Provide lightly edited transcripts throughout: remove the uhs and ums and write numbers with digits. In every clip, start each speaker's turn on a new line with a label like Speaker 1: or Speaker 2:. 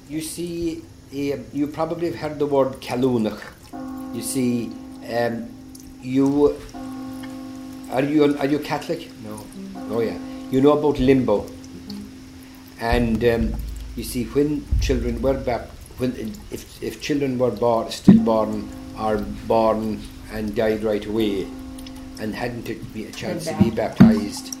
Speaker 1: You see, you probably have heard the word Kalunach. You see, you are you Catholic? No. Oh yeah. You know about limbo, and you see when children were if children were stillborn or born and died right away, and hadn't a chance to be baptized,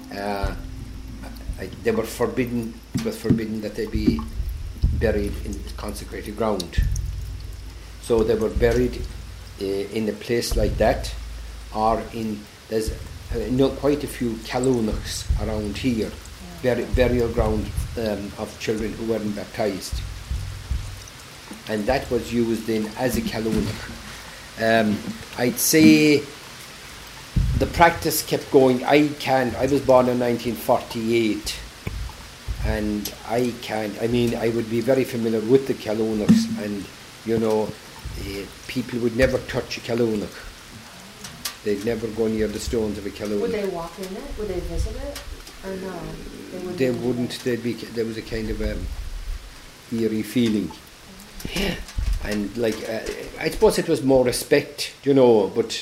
Speaker 1: they were forbidden. It was forbidden that they be buried in consecrated ground. So they were buried in a place like that, or there's quite a few Kalunachs around here, burial ground of children who weren't baptized, and that was used then as a Kalunach. I'd say the practice kept going. I was born in 1948, and I would be very familiar with the Kalunachs, and people would never touch a Kalunach. They'd never go near the stones of a Kalunach.
Speaker 2: Would they walk in it? Would they visit it? Or no?
Speaker 1: They wouldn't. There was a kind of eerie feeling. And I suppose it was more respect, but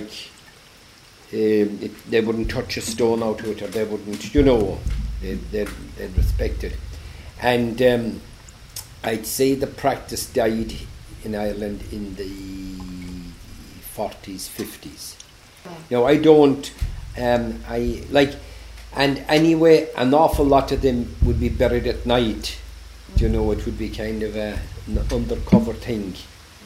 Speaker 1: they wouldn't touch a stone out of it, or they wouldn't, they'd respect it. And I'd say the practice died in Ireland in the 40s, 50s. I don't, and anyway, an awful lot of them would be buried at night. It would be kind of an undercover thing.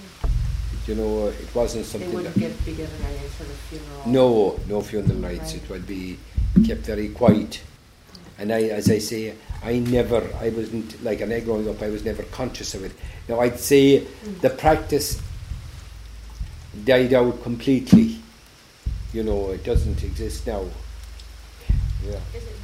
Speaker 1: It wasn't something.
Speaker 2: They wouldn't be given any sort of funeral.
Speaker 1: No funeral rites. Right. It would be kept very quiet. And as I say, I wasn't like an egg growing up. I was never conscious of it. Now I'd say the practice died out completely. It doesn't exist now. Yeah.
Speaker 3: Is it